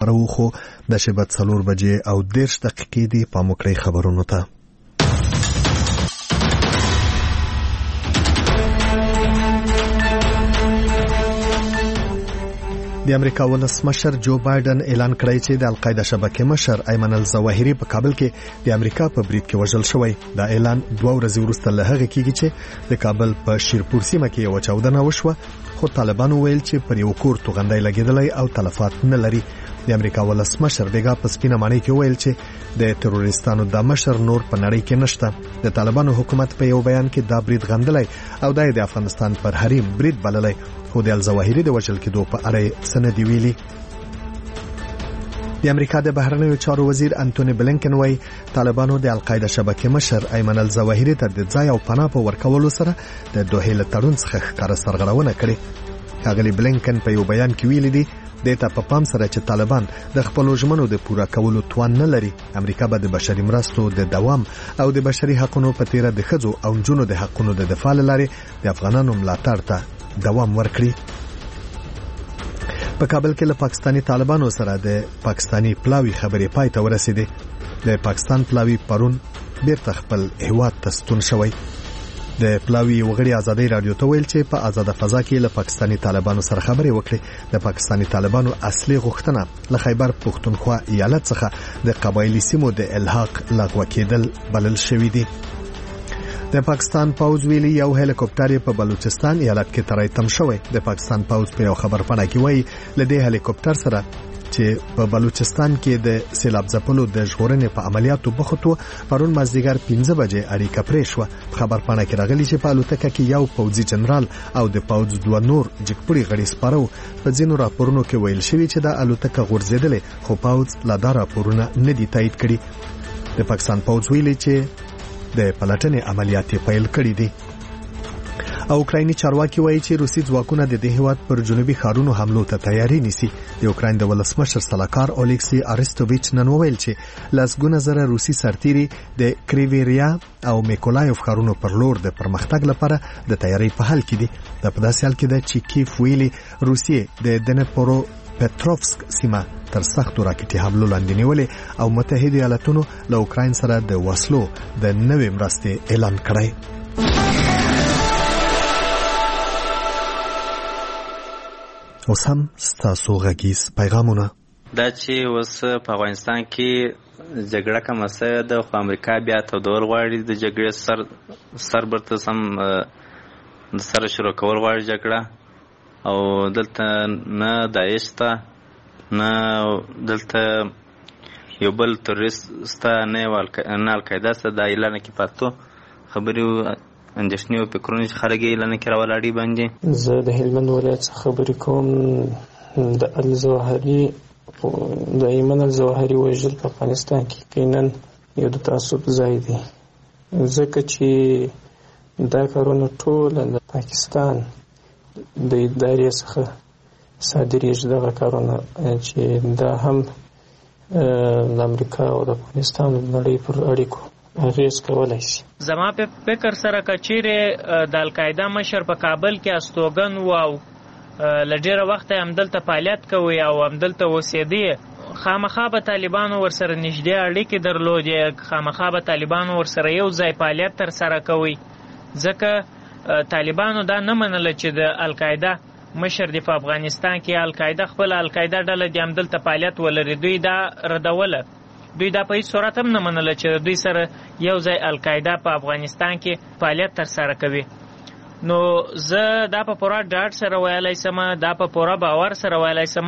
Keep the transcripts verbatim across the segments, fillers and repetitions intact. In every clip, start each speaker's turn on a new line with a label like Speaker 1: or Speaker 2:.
Speaker 1: خبره وخو د شبت څلور بجې او دېرش دقیقې دی پام وکړئ خبرونو ته. د امریکا ولسمشر جو بایدن اعلان کړی چې د القاعده شبکې مشر ایمن الظواهري په کابل کې د امریکا په برید کې وژل شوی. دا اعلان دوه ورځې وروسته له هغه کېږي چې د کابل په شیرپور سیمه کې یو چاودنه وشوه، خو طالبانو ویل چې پر یو کور توغندۍ لګېدلی او تلفات نه لري. د امریکا ولسمشر بیګا په سپینه ماڼۍ کې ویل چې د تروریستانو د مشر نور په نړۍ کې نشته. د طالبانو حکومت په یو بیان کې دا برید غندلی او د افغانستان پر حریم برید بللی، خو د الظواهري د وژل کېدو په اړه سند ویلي. د امریکا د بهرنیو چارو وزیر انټونی بلینکن وايي طالبانو د القاعده شبکې مشر ایمن الظواهري ته د ځای او پناه په ورکولو سره د دوحې له تړون څخه ښکاره سرغړونه کړې. ښاغلي بلینکن په یو بیان کې ویلي دي د ته په پام سره چې طالبان د خپل ژمنو د پوره کولو توان نه لري. امریکا به د بشري مرستو د دوام او د بشري حقوقو په تیره د ښځو او نجونو د حقوقو د دفاع لپاره د افغانانو ملاتړ ته دوام ورکړي. په کابل کې له پاکستانی طالبانو سره د پاکستانی پلاوی خبرې پای ته ورسېدې. د پاکستان پلاوی پرون بیرته خپل هیواد ته ستون شوی. د پلاوی وګړي ازادي رادیو ته ویل چې په آزاده فضا کې له پاکستانی طالبانو سره خبرې وکړي. د پاکستانی طالبانو اصلي غوښتنه له خیبر پختونخوا ایالت څخه د قبایلی سیمو د الحاق لغوه کېدل بلل شوی دی. د پاکستان پوځ ویلي یو هلیکوپټر په بلوچستان ایالت کې ترای تم شوی. د پاکستان پوځ په یو خبر پاڼه کې وایي لدې هلیکوپټر سره چې په بلوچستان کې د سیلاب ځپلو د ژغورنې په عملیاتو بوختو پرون مازدیګر پنځه بجې اړیکه پرې شوه. خبر پاڼه کې راغلی چې په الوتکه کې یو پوځي جنرال او د پوځ دوه نور جګپړي غړي سپارو. په ځینو راپورونو کې ویل شوی چې د الوتکه غورځېدلې، خو پوځ لا دا راپورونه نه دي تایید کړي. د پاکستان پوځ ویلي چې د پلټنې عملیات پیل کړي دي. او اوکرایني چارواکي وایي چې روسي ځواکونه د دې هیواد پر جنوبي ښارونو حملو ته تیاری نیسي. د اوکراین د ولسمشر سلاکار اولیکسی اریستوویچ نن وویل چې لسګونه زره روسي سرتیري د کریویریا او میکولایف ښارونو پر لور د پرمختګ لپاره د تیاری په حال کې دي. د په داسې حال کې د چیکیف ویلي روسیې د دنپرو پټروفسک سیمه تر سختو راکټي حملو لاندې نیولې او متحده ایالاتونو له اوکراین سره د وسلو د نوې مرستې اعلان کړی. اوس هم ستاسو غږیز پیغامونه.
Speaker 2: دا چې اوس په افغانستان کې جګړه کومه څه ده، خو امریکا بیا تودول غواړي د جګړې سر سر برته سم د سره شروع کول غواړي جګړه. او دلته نه داعش ته نه دلته یو بل تروریست سته نه القاعده سته. دا اعلان کې پاتو خبرې اندېښنې او فکرونه چې خلک یې اعلان کې راولاړي باندې.
Speaker 3: زه د هلمند ولایت څخه خبرې کوم. د الظواهري د ایمن الظواهري وژل په افغانستان کې یقینا یو د تعصب ځای دی، ځکه چې دا کارونه ټول د پاکستان د ادارې څخه صادریږي. دغه کارونه چې دا هم د امریکا او د افغانستان د نړۍ پر اړیکو اغیز کولای شي.
Speaker 4: زما په فکر سره کچېره د القاعده مشر په کابل کې استوګن و او لډیره وخت هم دلته فعالیت کوي او هم دلته اوسېدی، خامخا به طالبانو ورسره نږدې اړیکې درلودې، خامخا به طالبانو ورسره یو ځای فعالیت تر سره کوي. ځکه طالبانو دا نه منله چې د القاعده مشر دی په افغانستان کې القاعده خپل القاعده ډله دی هم دلته فعالیت ولري. دوی دا ردوله، دوی دا په هیڅ صورت هم نه منله چې دوی سره یو ځای القاعده په افغانستان کې فعالیت تر سره کوي. نو زه دا په پوره ډاډ سره ویلی سم، دا په پوره باور سره ویلی سم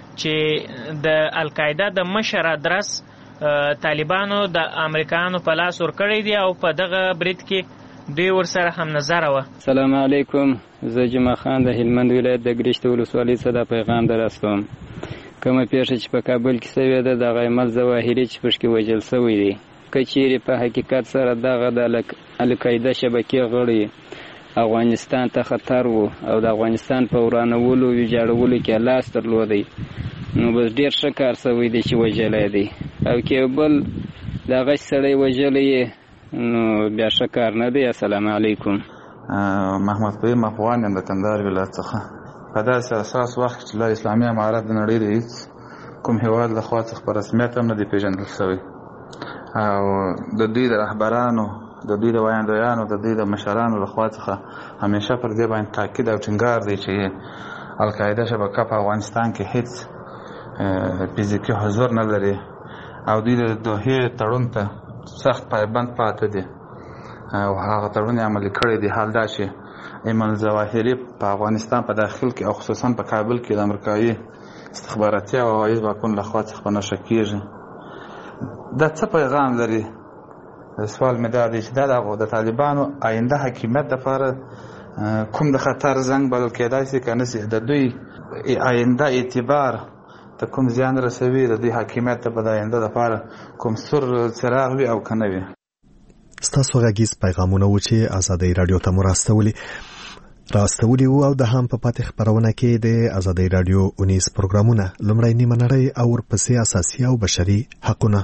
Speaker 4: چې د القاعده د مشر ادرس طالبانو د امریکایانو په لاس ورکړی دی او په دغه برید کې دوی ورسره هم نظر و.
Speaker 5: سلام علیکم، زه جمعه خان د هلمند ولایت د ګریشت ولسوالۍ څخه د پیغام درستوم. کومه پیښه چې په کابل کې شوې ده د ایمن ظواهري چې پشکې وژل شوی دی، که چیرې په حقیقت سره دغه د القاعده شبکې غړي افغانستان ته خطر وو او د افغانستان په ورانولو ویجاړولو کې لاس درلودی، نو بس ډېر ښه کار شوی دی چې وژلی دی. او که بل دغه سړی وژلی نو بیا ښه کار نه دی. السلام علیکم.
Speaker 6: محمد فهیم افغان یم د کندهار ولایت څخه. په داسې اساس وخت چې لا اسلامي امارت د نړۍ د هېڅ کوم هیواد له خوا څخه په رسمیت هم نه دی پیژندل شوی او د دوی د رهبرانو د دوی د ویاندویانو د دوی د مشرانو له خوا څخه همیشه پر دې باندې تاکید او ټینګار دی چې القاعده شبکه په افغانستان کې هیڅ فزیکي حضور نه لري او دوی د دوحې تړون ته سخت پایبند پاتې دي او هغه تړون عملي کړی دی. حال دا چې ایمن ظواهري په افغانستان په داخل کې او خصوصا په کابل کې د امریکایي استخباراتي او هوایي ځواکونو له خوا څخه په نښه کېږي. دا څه پیغام لري؟ سوال مې دا دی چې دا د طالبانو آینده حکومت دپاره کوم د خطر زنګ بلل کېدای شي که نه شي؟ د دوی آینده اعتبار ته کوم زیان رسوي؟ د دوی حکومت ته به د آینده دپاره کوم سور څراغ وي او که نه وي؟
Speaker 1: ستاسو غږیز پیغامونه و چې ازادۍ راډیو ته مو راستولي راستولي وو او د هم په پاتې خبرونه کې د ازادۍ راډیو اونیز پروګرامونه لومړی نیمه نړۍ او ورپسې اساسي او بشري حقونه.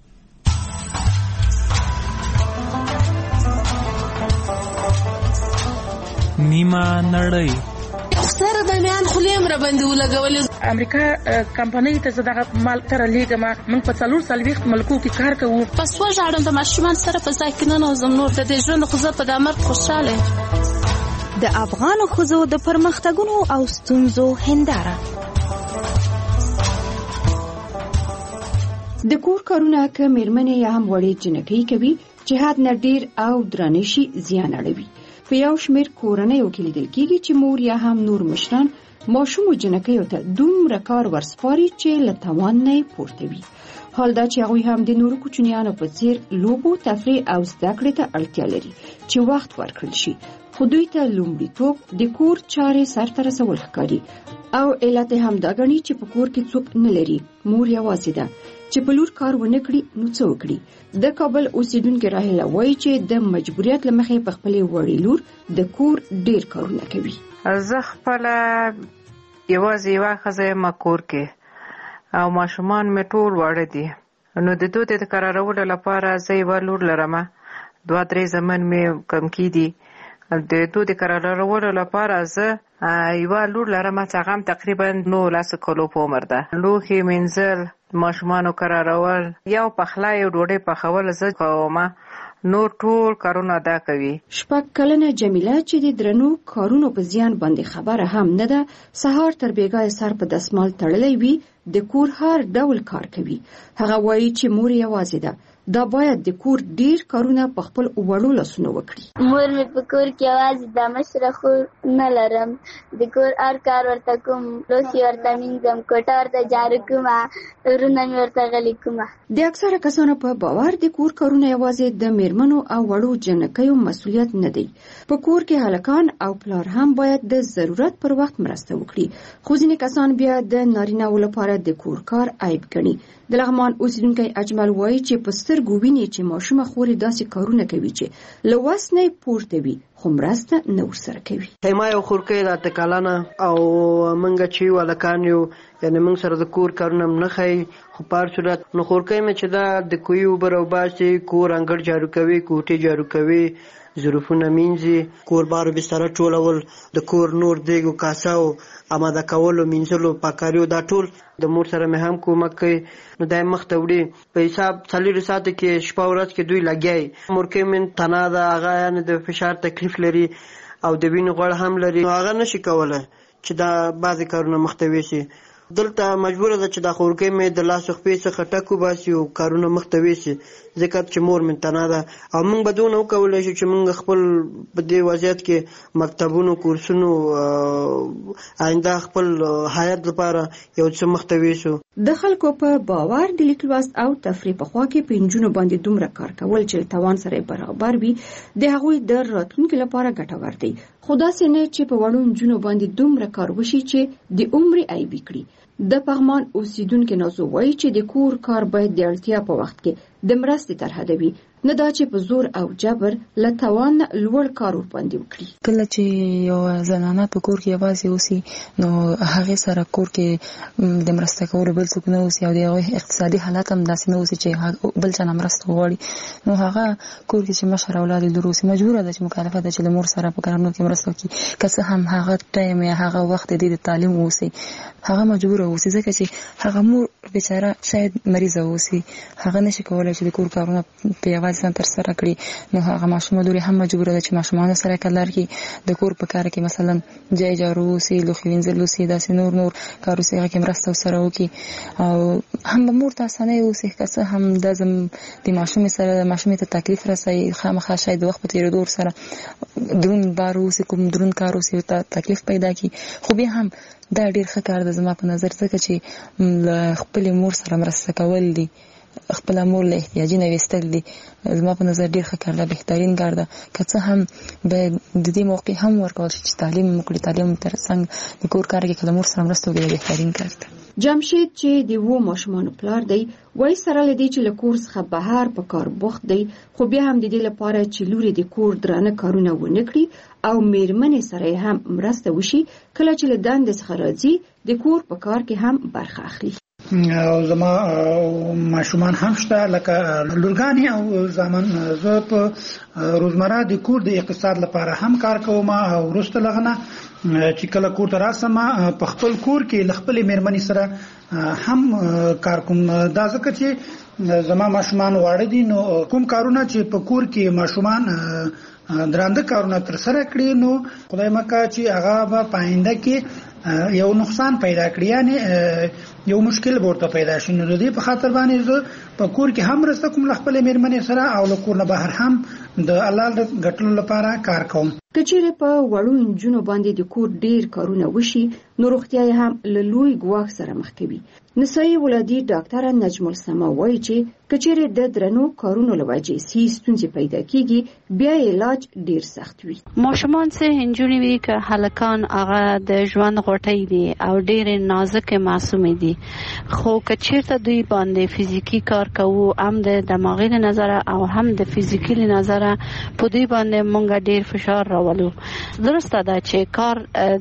Speaker 7: نیمه نړۍ
Speaker 8: سره د میان خلیم را باندې ولګولې.
Speaker 9: امریکا کمپنۍ ته زداغه مال تر لیګما موږ په څلور سلويخت ملکو کې کار کوو.
Speaker 8: پس وژاړم د ماشومان سره په ځای کې نه نوزم نور د دې ژوند خو زه په دامر خوشاله.
Speaker 10: د افغان ښځو د پرمختګونو او ستونزو هنداره.
Speaker 11: د کور کارونه که میرمنې یا هم وړې جنکۍ کوي چې حد نه ډیر او درانه شي زیان اړوي. په یو شمېر کورنیو کې لیدل کېږي چې مور یا هم نور مشران ماشوم او جنکیو ته دومره کار ورسپاري چې له توان نه پورته وي. حال دا چې هغوی هم د نورو کوچنیانو په څیر لوبو، تفریح او زده کړې ته اړتیا لري چې وخت ورکړل شي، خو دوی ته لومړیتوب د کور چارې سرته رسول ښکاري او علت یې همدا ګڼي چې په کور کې څوک نه لري، مور یوازې ده چې په لور کار ونه کړي نو څه وکړي. د کابل اوسیدونکې راهیله وایي چې د مجبوریت له مخې په خپلې وړې لور د کور ډیر کارونه کوي.
Speaker 12: زه خپله یوازې یوه ښځه یم کور کې او ماشومان مې ټول واړه دي، نو د دودې د قرارولو لپاره زه یوه لور لرم، دوه درې زامن مې کم کېدي. د دودې قرارولو لپاره زه یوه لور لرم چې هغه هم تقریبا نولس کلو په عمر ده. لوښي مینځل، ماشومانو قرارول، یو پخلی او ډوډۍ پخول زه کوم، نور ټول کارونه دا کوي.
Speaker 11: شپږ کلنه جمیله چې د درنو کارونو په زیان باندې خبره هم نه ده، سهار تر بیګاه سر په دسمال تړلی وي، د کور هر ډول کار کوي. هغه وایي چې مور یوازې ده، دا باید د کور ډیر کارونه په خپل وړو لاسونو وکړي.
Speaker 13: مور مې په کور کې یوازې د مشره خور نه لرم، د کور هر کار ورته کوم، لوښي ورته مینځم، کوټه ورته جارو کوم، ورونه مې ورته غلي کوم.
Speaker 11: د اکثره کسانو په باور د کور کارونه یوازې د میرمنو او وړو جنکیو مسؤلیت نه دی. په کور کې هلکان او پلار هم باید د ضرورت پر وخت مرسته وکړي، خو ځینې کسان بیا د نارینه‌و لپاره د کور کار عیب ګڼي. د لغمان اوسیدونکی اجمل وایي چې په سترګو ویني چې ماشومه خورې داسې کارونه کوي چې له وس نه پورته وي، خو مرسته نه ورسره کوي.
Speaker 14: ما یو خورکۍ د اته کلنه او موږ چې یو هلکان یو، یعنې موږ سره د کور کارونه هم نه ښایي، خو په هر صورت نو خورکۍ مې چې دا د کوهي اوبه راوباسي، کور انګړ جارو کوي، کوټې جارو کوي، ظروفونه مینځي، کور بار بستره ټولول، د کور نور دیګ او کاسه او اماده کولو، مینځلو، پاکاریو، دا ټول د مور سره مې هم کومک کوي. نو دا یې مخته وړي. په حساب څلورو ساعتو کې شپه ورځ کې دوی لګیا وي. مورکۍ مې تنه ده، هغه یعنې د فشار تکلیف لري او د وینې غوړ هم لري، نو هغه نشي کولی چې دا بعضې کارونه مخته ویسي. دلته مجبوره ده چې دا خورکۍ مې د لاس خپې څخه ټک وباسي او کارونه مخته ویسي، ځکه چې مور مې تنه ده. او موږ به دونه وکولی شو چې موږ خپل په دې وضعیت کې مکتبونو، کورسونو، آینده خپل حیات لپاره یو څه مخته ویسو.
Speaker 11: د خلکو په باور د لیک لوست او تفریح په خوا کې په نجونو باندې دومره کار کول چې توان سره برابر وي د هغوی د راتلونکي لپاره ګټور دی، خو داسې نه چې په وړو نجونو باندې دومره کار وشي چې د عمر عیب کړي. د پغمان اوسیدونکو نازو وایي چې د کور کار باید د اړتیا په وخت کې د مرستې طرحه دوي، نه دا چې په زور او جبر له توان لوړ کار ورباندې وکړي.
Speaker 15: کله چې یو زنانه په کور کې یوازې اوسي نو هغه سره کور کې د مرسته کولو بل څوک نه اوسي او د هغه اقتصادي حالت هم داسې نه اوسي چې بل چا مرسته وغواړي، نو هغه کور کې چې مشر اولاد لري اوسي مجبوره ده چې مکلفه ده چې د مور سره په کارونو کې مرسته وکړي، که څه هم هغه ټایم یا هغه وخت د تعلیم اوسي هغه مجبوره اوسي، ځکه چې هغه مور بیچاره شاید مریضه اوسي، هغه نشي کولای چې د کور کارونه په یوازې ځان تر سره کړي، نو هغه ماشومه لوري هم مجبوره ده چې ماشومان سره کلر کې د کور په کار کې مثلا جای جارو اوسي، لوښي وینځل اوسي، داسې نور نور کار اوسي هغه کې مرسته سره وکړي، او هم به مور ته اسانه اوسي، که څه هم د زم د ماشوم سره د ماشومې ته تکلیف رسوي، خامخا شاید د وخت په تېرېدو سره درون بار اوسي، کوم درون کار اوسي ته تکلیف پیدا کړي، خو بیا هم دا ډېر ښه کار ده زما په نظر، ځکه چې له خپلې مور سره مرسته کول دي، خپل مور له احتیاجي نه وستل دي، زما په نظر ډېر ښه کار ده، بهترین کار ده، که څه هم باید د دې موقع هم ورکول شي چې تعلیم وکړي، تعلیم تر څنګ د کور کار کې که د مور سره مرسته وکړي بهترین کار ده.
Speaker 11: جمشید چې د وو ماشومانو پلار دی وایي سره له دې چې له کور څخه بهر په کار بوخت دی، خو بیا هم د دې لپاره چې لوري د کور درانه کارونه ونه کړي او میرمنې سره هم مرسته وشي، کله چې له دندې څخه راځي د کور په کار کې هم برخه اخلي.
Speaker 16: او زما ماشومان هم شته لکه لورګانی او زمان زه په روزمره د کور د اقتصاد لپاره هم کار کوم، او وروسته لغنه چې کله کور ته راسم په خپل کور کې له خپلې میرمنې سره هم کار کوم، دا ځکه چې زما ماشومان واړه دي، نو کوم کارونه چې په کور کې ماشومان درانده کارونه تر سره کړي نو خدای مکه چې هغه به په آینده کې یو نقصان پیدا کړي، یعنی یو مشکل ورته پیدا شي، نو د دې په خاطر باندې زه په کور کې هم مرسته کوم له خپلې میرمنې سره او له کور نه بهر هم د الله د ګټلو لپاره کار کوم.
Speaker 11: که چیرې په وړو نجونو باندې د کور ډیر کارونه وشي نو روغتیا یې هم له لوی ګواښ سره مخ کوي. نسایي ولادي ډاکټره نجم السما وایي چې که چیرې د درنو کارونو له وجې سي ستونزې پیدا کیږي بیا علاج ډیر سخت وي.
Speaker 17: ماشومان څه نجونې وي که هلکان هغه د ژوند غوټۍ دي او ډېرې نازکې معصومې دي، خو که چیرته دوی باندې فزیکي کار کوو هم د دماغي له نظره او هم د فزیکي له نظره په دوی باندې مونږ ډېر فشار راولو. درسته ده چې کار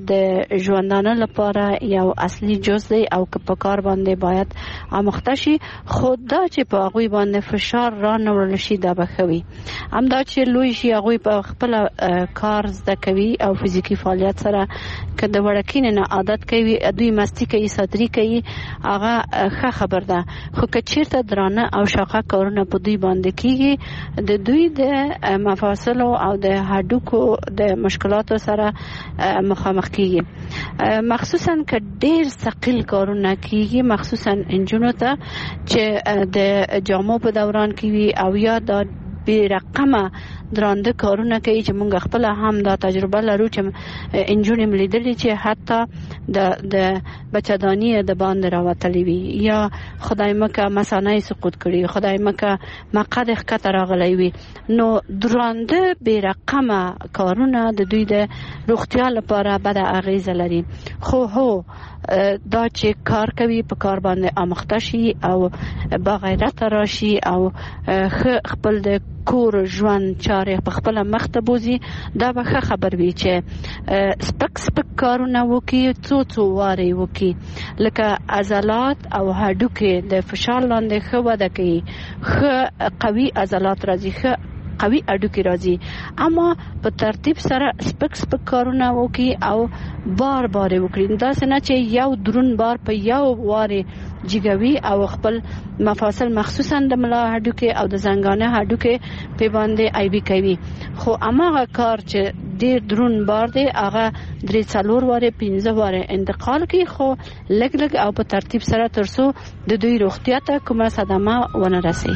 Speaker 17: د ژوندانه لپاره یو اصلي جز دی او که په کار باندې باید آموخته شي، خو دا چې په هغوی باندې فشار را نه وړل شي دا به ښه وي. همدا چې لوی شي هغوی په خپله کار زده کوي او فزیکي فعالیت سره که د وړکینې نه عادت کوي، دوی مستی کوي، ساتري کوي، هغه ښه خبر ده. خو که چیرته درانه او شاقه کارونه په دوی باندې کیږي د دوی د مفاصلو او د هډوکو د مشکلاتو سره مخامخ کیږي، مخصوصا که ډیر ثقیل کارونه کیږي، مخصوصا انجونو ته چې د جامو په دوران کې وي او یا د بې رقمه درانده کارونه کوي چې مونږ خپل هم دا تجربه لرو چې انجونې ملیدلې چې حتی د د بچه‌داني د باندې راوتلې وي یا خدای مکه مثانه سقوط کړي، خدای مکه مقعد ښکته راغلی وي، نو درانده بې رقمه کارونه د دوی د روغتیا لپاره بده اغیزه لري. خو هو دا چې کار کوي په کار باندې آموخته شي او با غیرت راشي او خپل د کور ژوند چارې په خپل مخ ته بوزي، دا به ښه خبر وي چې سپک سپک کارونه وکړي، څو څو وارې وکړي، لکه عضلات او هډوکې د فشار لاندې ښه وده کوي، ښه قوي عضلات راځي، ښه قوي هډوکي راځي، اما په ترتیب سره سپک سپک کارونه وکړي او بار بار وکړي، داسې نه چې یو درون بار په یو وارې جګوي او خپل مفاصل مخصوصا د ملا هډوکي او د زنګانه هډوکي په باندې ایبي کوي. خو اماغه کار چې ډیر درون بار دی هغه درې څلور واره پنځه واره انتقال کوي، خو لږ لږ او په ترتیب سره ترڅو د دوی روغتیا ته کومه صدمه ونه رسي.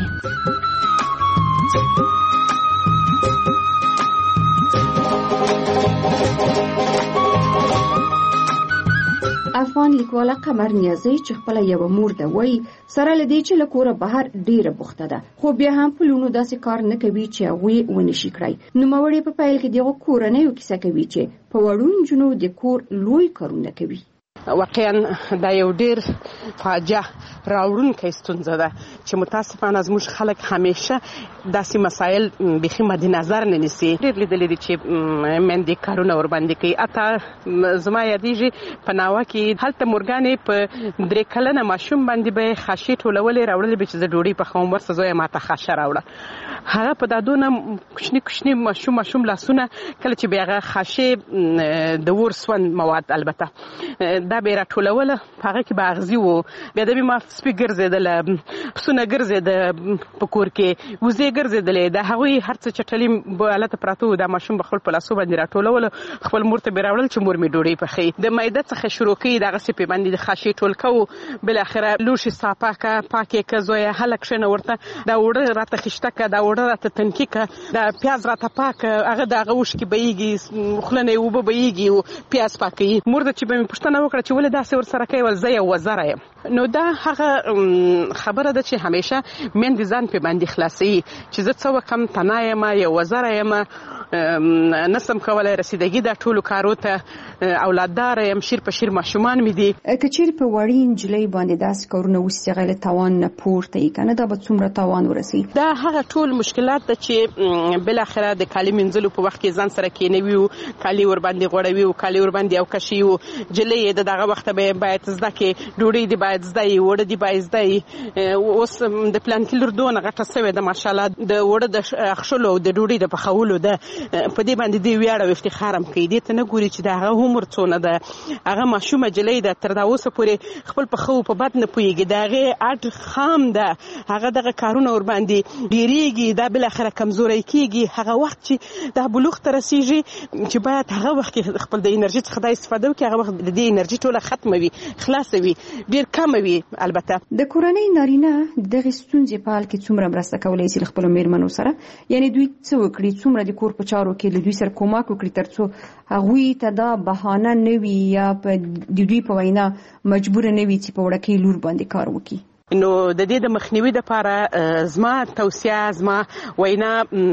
Speaker 11: افغان لیکواله قمر نیازی چې خپل یو مور ده وایي سره لدی چې له کوره بهر ډیره بوخته ده، خو بیا هم په لونو داسې کار نه کوي چې هغوی ونشي کړای. نوموړې په پیل کې دغه کورنیو کیسه کوي چې په وړو نجونو د کور لوی کارونه کوي.
Speaker 18: واقعا دا یو ډیر فاجعه راوړونکی ستونزه ده چې متاسفانه زموږ خلک همیشه داسې مسایل بیخي مد نظر نه نیسي. ډېر لیدلي دي چې میندې کارونه ورباندې کوي. حتی زما یادېږي په ناوه کې هلته مورګانې په درې کلنه ماشوم باندې به یې خاشې ټولولې راوړلې به چې زه ډوډۍ پخوم ورسه زویه ماته خاشه راوړه. هغه په دا دونه کوچني کوچني ماشوم ماشوم لاسونه کله چې به هغه خاشې د اور سوند مواد البته دا به یې راټولوله په هغه کې به اغزي و. بیا د ما سپي ګرځېدله پسونه ګرځېده په کور کې وزې ګرځېدلې د هغوی هر څه چټلي به هلته پراته وو. دا ماشوم به خپل په لاسو باندې راټولوله خپل مور ته به یې راوړل چې مور مې ډوډۍ پخوي. د معده څخه شروع کوي دغسې پې باندې د خاشې ټول کوو بالاخره لوښي صافه که پاکې که زویه هله کښېنه ورته دا اوړه راته خیشته که دا اوړه راته تنکي که دا پیاز راته پاک هغه د هغه اوښکې بهیږي خوله نه یې اوبه بهیږي او پیاز پاکوي. مور ده چې به مې پوښتنه وکړه چې ولې داسې ورسره کوې ویل زه یو وزره یم. نو دا هغه خبره ده چې همیشه میندې ځان پې باندې خلاصوي چې زه څه وکړم تنه یم یو وزره یم نسم کولی رسیدګي دا ټولو کارو ته اولادداره یم شیر په شیر ماشومان مې دي.
Speaker 11: که چیرې په وړې نجلۍ باندې داسې کارونه وسي چې هغه له تاوان نه پورته وي که نه دا به څومره تاوان ورسوي؟
Speaker 18: دا هغه ټول مشکلات ده چې بالاخره د کالي مینځلو په وخت کې ځان سره کېنوي او کالي ورباندې غوړوي او کالي ورباندې اوکشي او جلۍ یې د دغه وخته به باید زده کړي ډوډۍ دې باید زده وي اوړه دې باید زده وي. اوس د پلانکي لور دونه غټه سوې ده ماشاءالله د اوړه د اخښلو او د ډوډۍ د پخولو ده په دې باندې دې ویاړ او افتخار هم کوي. دې ته نه ګوري چې د هغه عمر څونه ده. هغه ماشومه جلۍ ده تر دا اوسه پورې خپل په ښه او په بد نه پوهېږي. د هغې اډ خام ده هغه دغه کارونه ورباندې ډېرېږي دا بالاخره کمزوری کېږي. هغه وخت چې دا بلوغ ته رسېږي چې باید هغه وخت کې خپل د انرژي څخه دا استفاده وکړي هغه وخت د دې انرژي ټوله ختمه وي خلاصه وي ډېر کمه وي. البته
Speaker 11: د کورنۍ نارینه دغې ستونزې په حال کې څومره مرسته کولی شي له خپلو مېرمنو سره یعنې دوی څه وکړي څومره د کور په چارو کې له دوی سره کومک وکړي تر څو هغوی ته دا بهانه نه وي یا په د دوی په وینا مجبوره نه وي چې په وړکۍ لور باندې کار وکړي؟
Speaker 18: نو د دې د مخنیوي لپاره زما توصیه زما وینا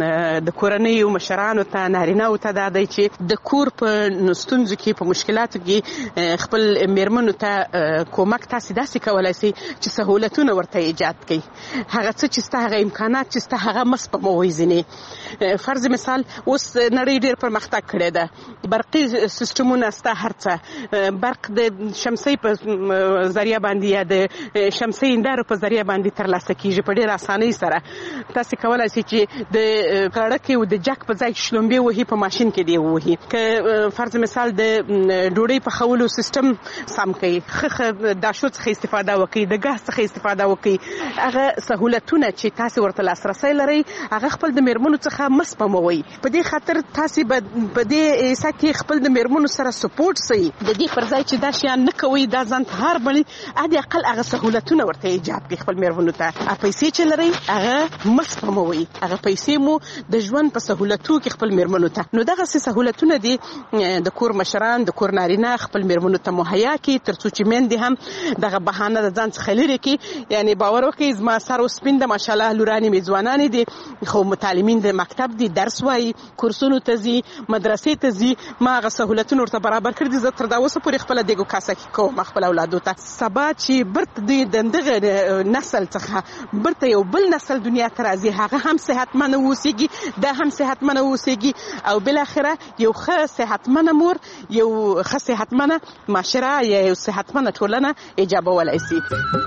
Speaker 18: د کورنیو مشرانو ته نارینه‌و ته دا دی چې د کور په ستونزو کې په مشکلاتو کې خپل مېرمنو ته کومک تاسې داسې کولی سئ چې سهولتونه ورته ایجاد کړئ. هغه څه چې ستا هغه امکانات چې ستا هغه مه سپموئ. ځینې فرض مثال اوس نړۍ ډېر پرمختګ کړی ده. برقي سیسټمونه ستا هر څه برق د شمسۍ په ذریعه باندې یا د شمسۍ دارو په ذریعه باندې ترلاسه کیږي په ډېر اسانۍ سره. تاسې کولی شئ چې د غړکې او د جک په ځای کې شلومبې وهي په ماشین کې دی ووهي. که فرض مثال د ډوډۍ پخولو سیسټم سم کوي ښه ښه داشو څخه استفاده وکړي د ګاز څخه استفاده وکړي. هغه سهولتونه چې تاسې ورته لاسرسی لرئ هغه خپل د مېرمنو څخه مه سپموئ. په دې خاطر تاسې به په دې حصه کې خپل د مېرمنو سره سپورټ سئ. د دې پر ځای چې دا شیان نه کوئ دا ځان ته هار بڼي حد اقل هغه سهولتونه ورته ایجاد کړي خپل مېرمنو ته. پیسې چې لرئ هغه مه سپموئ. هغه پیسې مو د ژوند په سهولتو کې خپل مېرمنو ته. نو دغسې سهولتونه دي د کور مشران د کور نارینه خپل مېرمنو ته مهیا کړي تر څو چې میندې هم دغه بهانه د ځان څخه لرې کړي. یعنې باور وکړئ زما سر اوس سپین ده ماشاءالله لورانې مې ځوانانې دي خو متعلمین د مکتب دي درس وایي کورسونو ته ځي مدرسې ته ځي. ما هغه سهولتونه ورته برابر کړي دي. زه تر دا اوسه پورې خپله دیګو کاسه کې کوم خپل اولادو ته. سبا چې برت دوی د دغه نسل څخه برته یو بل نسل دنیا ته راځي هغه هم صحتمنه اوسېږي دا هم صحتمنه اوسېږي او بالاخره یو ښه صحتمنه مور یو ښه صحتمنه معاشره یا یو صحتمنه ټولنه ایجابولی شي.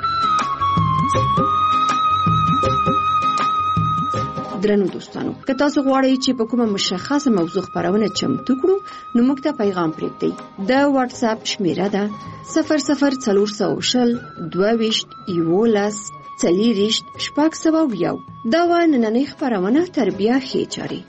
Speaker 11: درنو دوستانو که تاسو غواړئ چې په کومه مشخصه موضوع خپرونه چمتو کړو نو موږ ته پیغام پرېږدئ. د واتس اپ شمیره ده صفر صفر څلور سوه شل دوه ویشت یولس څلېرویشت شپږ سوه یو. دا وه نننۍ خپرونه تر بیا ښې چارې.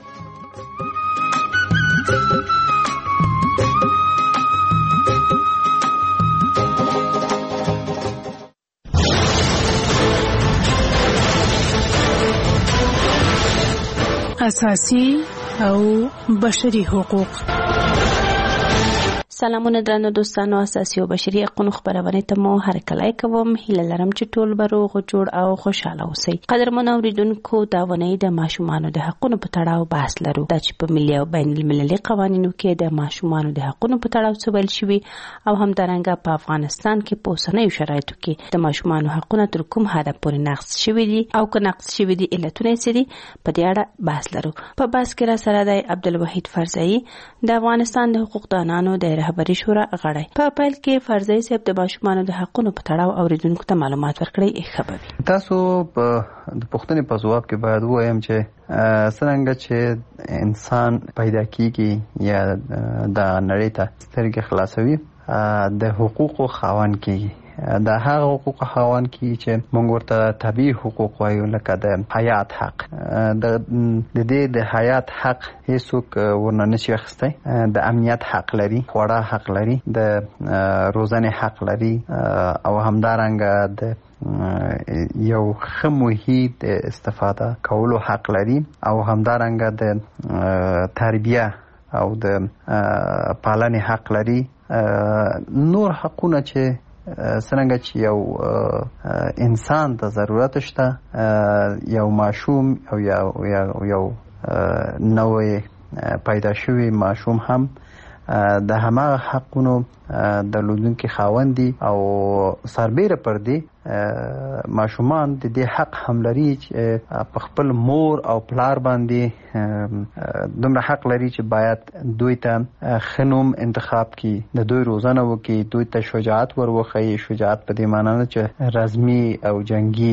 Speaker 19: اساسي او بشري حقوق
Speaker 17: سلامونه درنو دوستانو، اساسي او بشري حقوقو خبرونه ته مو هرکلای کوم. هیله لرم چې ټول به روغ جوړ او خوشاله اوسئ. قدرمن اوریدونکو، دا ونې د ماشومانو د حقوقو په تړاو بحث لرو. دا چې په ملي او بین المللي قوانینو کې د ماشومانو د حقوقو په تړاو څه ویل شوی او همدارنګه په افغانستان کې په اوسنیو شرایطو کې د ماشومانو حقوقو تر کوم حد پورې نقض شوی دي او که نقض شوی دي علتونه یې دي، په دې اړه بحث لرو. په بحث کې را سره د عبدالوحید فرزایی د افغانستان د حقوق دانانو د رهبری شورا غړی. په پیل کې فرزای صاحب د ماشومانو د حقوقو په تړاو اوریدونکو ته معلومات ورکړي. خبري
Speaker 19: تاسو په د پښتنې په ځواب کې باید وایم چې څنګه چې انسان پیدا کیږي یا د نړۍ ته سترګې خلاصوي د حقوقو خاوند کیږي. د هغه حقوق خاوند کی چې موږ ورته طبيعي حقوق وایو، لکه د حیات حق. د دې د حیات حق هیڅوک ورنه نشي اخیستی. د امنیت حق لري، خوړه حق لري، د روزنې حق لري او همدارنګه د یو ښه محیط استفاده کولو حق لري او همدارنګه د تربیه او د پالنې حق لري. نور حقونه چې څنګه چې یو انسان ته ضرورت شته، یو ماشوم او یو یو نوې پیدا شوی ماشوم هم د هماغه حقونو د لودونکو خاوند دي او سربېره پر دې ماشومان د دې حق هم لري چې په خپل مور او پلار باندې دومره حق لري چې باید دوی ته خنوم انتخاب کی، د دوی روزنه وکي، دوی ته شجاعت وروخی. شجاعت په دې معنی نه چې رزمي او جنگي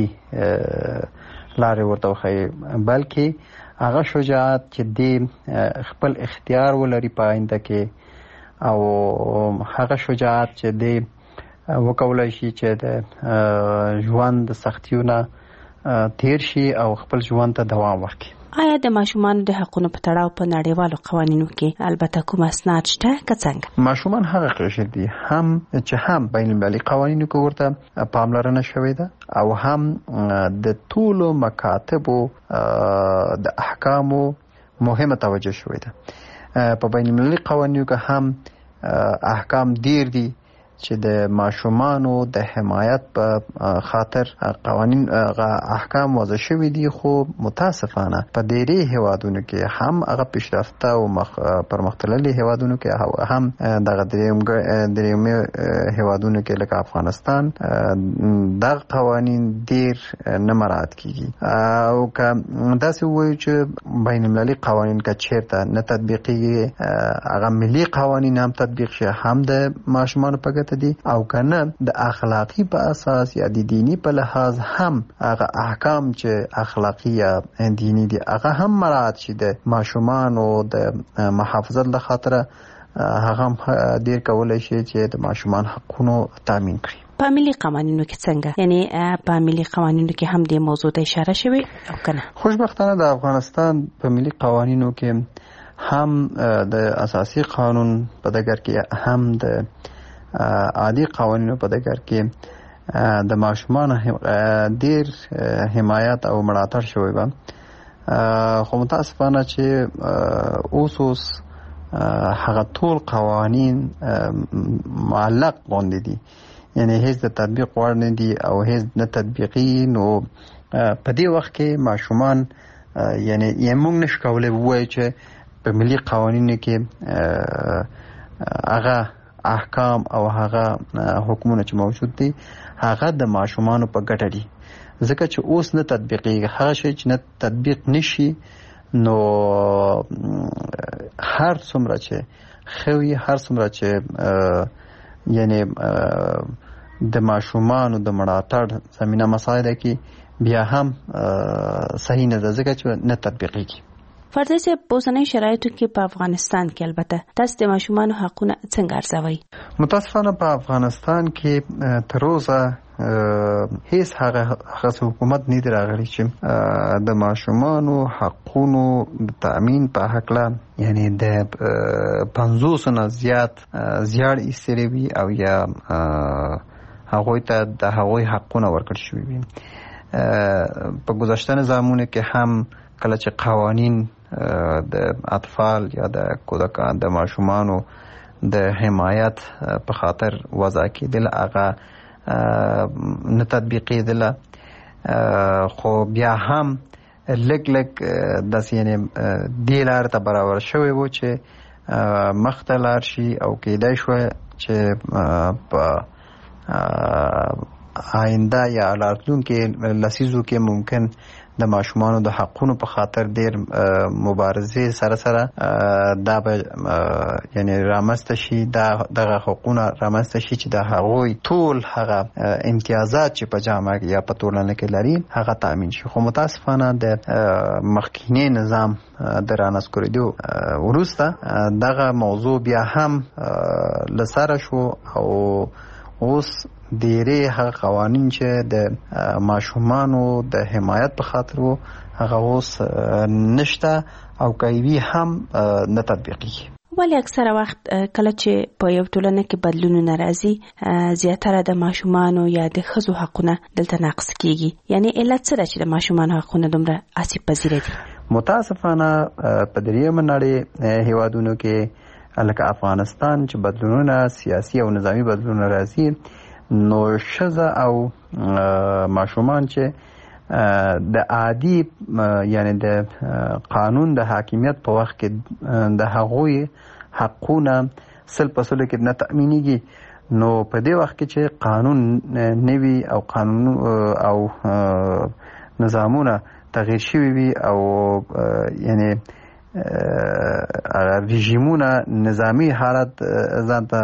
Speaker 19: لارې ورته وخی، بلکې هغه شجاعت چې د خپل اختیار ولري په آینده کې، او هغه شجاعت چې د وکولای شي چې د ژوند د سختیونه تیر شي او خپل ژوند ته دوام ورکړي.
Speaker 17: آیا د ماشومانو د حقوقو په تړاو په نړیوالو قوانینو کې البته کوم اسناد شته که څنګه؟
Speaker 19: ماشومان هغه قشر دي هم چې هم بین المللي قوانینو کې ورته پاملرنه شوې ده او هم د ټولو مکاتبو د احکامو مهمه توجه شوې ده. په بین المللي قوانینو کې هم احکام ډیر دي چې د ماشومانو د حمایت په خاطر قوانین احکام وضع شوي دي، خو متاسفانه په ډېری هیوادونو کې هم هغه پیشرفته او پرمختللي هیوادونو کې هم دغه درېیمه هیوادونو کې لکه افغانستان دغه قوانین ډېر نه مراعات کیږي. او که داسې ووایو چې بین المللي قوانین که چیرته نه تطبیقیږي، هغه ملي قوانین هم تطبیق شي، هم د ماشومانو په دي او کنه د اخلاقی په اساس یا د دینی په لحاظ هم هغه احکام چې اخلاقی یا دینی دي هغه هم مراعات شي د ماشومان او د محافظت له خاطر هغه ډیر کولای شي چې د ماشومان حقوقو تامین کړي.
Speaker 17: په ملي قوانینو کې څنګه؟ یعنی په ملي قوانینو کې هم د موضوع ته اشاره شوی او کنه؟
Speaker 19: خوشبختانه د افغانستان په ملي قوانینو کې هم د اساسي قانون په دګر کې هم د عادي قوانینو په دګر کې د ماشومان ډیر حمایت او ملاتړ شوی و. خو متاسفانه چې اوس اوس هغه ټول قوانین معلق غوندې دي، یعنی هیڅ د تطبیق وړ نه دي او هیڅ نه تطبیقي. نو په دې وخت کې ماشومان یعنی یې موږ نشو کولی ووایو چې په ملي قوانینو کې هغه احکام او هغه حکمونه چې موجود دي هغه د ماشومانو په ګټه دي، ځکه چې اوس نه تطبیقیږي. هغه شی چې نه تطبیق نشي نو هر څومره چې خوي، هر څومره چې یعنی د ماشومانو د ملاتړ زمينه مساعده کې بیا هم صحیح نه ده، ځکه چې نه تطبیقیږي.
Speaker 17: فرضاً چې په اوسنیو شرایطو کې په افغانستان کې البته تاسو د ماشومانو حقونه څنګه ارزوئ؟
Speaker 19: متاسفانه په افغانستان کې تر اوسه هیڅ هغه هغه حکومت نه دی راغلی چې د ماشومانو حقونو د تامین په حق لا یعنی د پنځوس نه زیات زیات ایستلی وي او یا هغوی ته د هغوی حقونه ورکړل شوي وي. په گذشته نظامونو کې هم کله چې قوانین د اطفال یا د کودکان د ماشومانو د حمایت په خاطر وضع کېدل هغه نه تطبیقېدل، خو بیا هم لږ لږ داسې یعنې دې لارې ته برابر شوی و چې مخ ته لاړ شي او کېدای شوه چې په آینده یا راتلونکي لسیزو کې ممکن د ماشومانو د حقونو په خاطر ډېر مبارزې سره سره دا به یعنې رامنځته شي، دغه حقونه رامنځته شي چې د هغوی ټول هغه امتیازات چې په جامعه یا په ټولنه کې لري هغه تامین شي. خو متاسفانه د مخکینی نظام د رانسکورېدو وروسته دغه موضوع بیا هم له سره شو او اوس ډېرې هغه قوانین چې د ماشومانو د حمایت په خاطر وو هغه اوس نشته او کوي هم نه تطبیقېږي.
Speaker 20: ولې اکثره وخت کله چې په یو ټولنه کې بدلونونه راځي زیاتره د ماشومانو یا د ښځو حقونه دلته ناقص کېږي؟ یعنې علت څه ده چې د ماشومانو حقونه دومره آسیب پذیره دي؟
Speaker 19: متاسفانه په دریمه نړۍ هیوادونو کې لکه افغانستان چې بدلونونه سیاسي او نظامی بدلونونه راځي، نو ښځه او ماشومان چې د عادي یعنی د قانون د حاکمیت په وخت کې د هغوی حقونه سل په سلو کې نه تأمینېږي، نو په دې وخت کې چې قانون نوي او قانون او نظامونه تغییر شوي وي او یعنی رژیمونه نظامی حالت ځان ته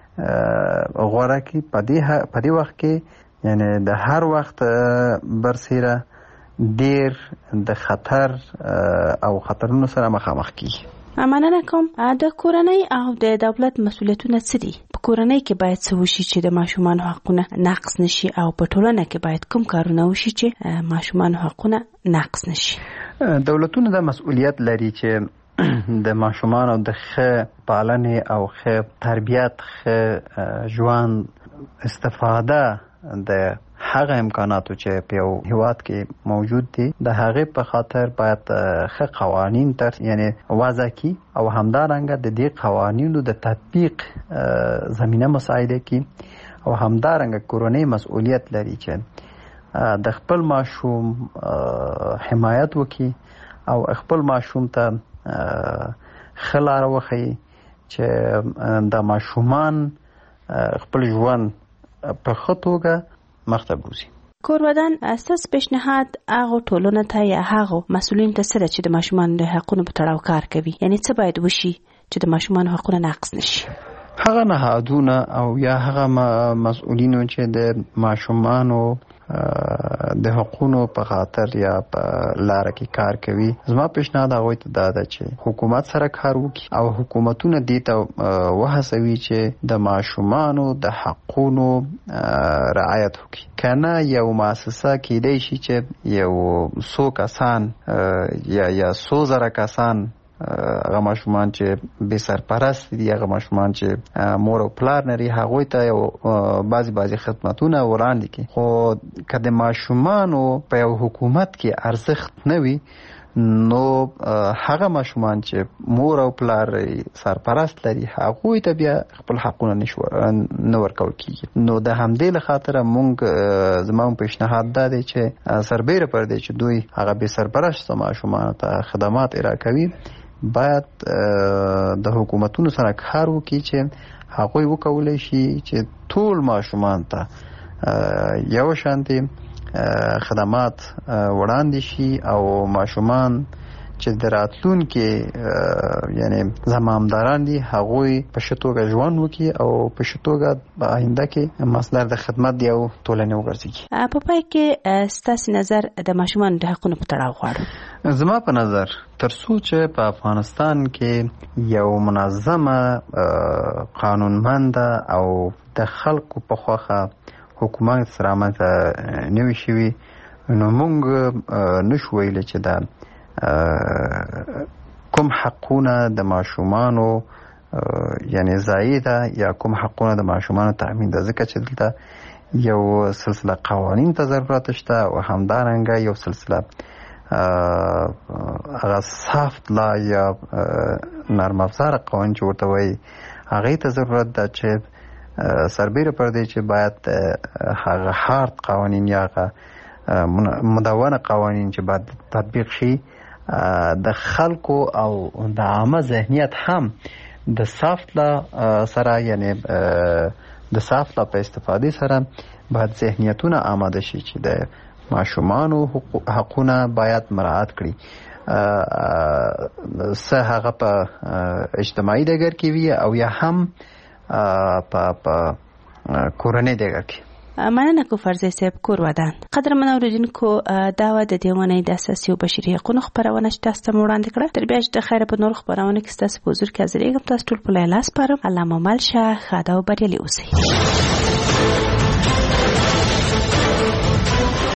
Speaker 19: غوره کی، په دې وخت کې یعنی د هر وخت برسیره ډیر د خطر او خطرونو سره مخامخ کیږي.
Speaker 20: مننه کوم. د کورنۍ او د دولت مسؤلیتونه څه دي؟ په کورنۍ کې باید څه وشي چې د ماشومانو حقونه نقض نشي او په ټولنه کې باید کوم کارونه وشي چې ماشومانو حقونه نقض نشي؟
Speaker 19: دولتونه د مسؤلیت لري چې د ماشومانو د ښه پالنې او ښه تربیت، ښه ژوند استفاده د هغه امکاناتو چې په یو هیواد کې موجود دي د هغې په خاطر باید ښه قوانین تر یعنی وضع کی او همدارنګه د دې قوانینو د تطبیق زمینه مساعده کی او همدارنګه کورنۍ مسؤلیت لري چې د خپل ماشوم حمایت وکړي او خپل ماشوم ته ښه لاره وښیي چې د ماشومان خپل ژوند په ښه توګه مخته بوځي.
Speaker 20: کورودان اساس پیشنهاد هغه ټولنه ته یا هغه مسؤلین ته سره چې د ماشومان د حقونو په تړاو کار کوي، یعنی څه باید وشي چې د ماشومان حقونه نقض نشي؟
Speaker 19: هغه نهادونه او یا هغه مسؤلینو چې د ماشومانو د حقونو په خاطر یا په لار کې کار کوي، زما پیشنهاد هغه ته دا ده چې حکومت سره کار وکړي او حکومتونه دې ته وهڅوي چې د ماشومانو د حقونو رعایت وکړي. کنه یو مؤسسه کېدای شي چې یو څو کسان یا یا څو زره کسان هغه ماشومان چې بې سرپرست دي، هغه ماشومان چې مور او پلار لري، هغوی ته یو بعضې بعضې خدمتونه وړاندې کړي. خو که د ماشومانو په یو حکومت کې ارزښت نه وي، نو هغه ماشومان چې مور او پلار سرپرست لري هغوی ته بیا خپل حقونه نه ورکول کېږي. نو د همدې له خاطره مونږ زما پیشنهاد دا دی چې سربیره پر دی چې دوی هغه بې سرپرسته ماشومانو ته خدمات ارائه کوي، باید د حکومتونو سره کار وکړي چې هغوی وکولی شي چې ټول ماشومان ته یو شانتي خدمات وړاندې شي او ماشومان چې د راتلونکي یعنی زمامداران دي هغوی په ښه توګه ژوند وکړي او په ښه توګه په آینده کې مصدر د خدمت دی او ټولنې وګرځي.
Speaker 20: په پای کې ستاسو نظر د ماشومانو د حقونو په تړاو غواړم.
Speaker 19: زما په نظر تر څو چې په افغانستان کې یو منظمه قانونمنده او د خلکو په خوښه حکومت سره رامنځته نوي شوي، نو موږ نشو ویلی چې دا کوم حقونه د ماشومانو یعنی ضایع ده یا کوم حقونه د ماشومانو تأمین ده، ځکه چې دلته یو سلسله قوانین ته ضرورت شته او همدارنګه یو سلسله هغه سافت لا یا نرم افزار قوانین چې ورته وایي هغه ته ضرورت ده چې سربیره پر دې چې باید هغه هارد قوانین یا هغه مدونه قوانین چې باید تطبیق شي د خلکو او د عامه ذهنیت هم د سافت لا سره یعنی د سافت لا په استفاده سره باید ذهنیتونه آماده شي چې د ماشومانو حقونه باید مراعات کړي سه هغه په اجتماعي ډګر کې وي او یا هم په په کورنۍ ډګر کې.
Speaker 20: مننه کوفرزی صاحب کور ودان. قدرمن اوریدونکو دا و د دیوانه د اساسي او بشري حقوقو خبرونه چې تاسو ته وړاندې کړه. تر بیا چې د خیره په نور خبرونه کې تاسو په حضور کې حاضرېږم. تاسو ټول په لاس پاره الله مو مل شه خدا او بریالي اوسئ.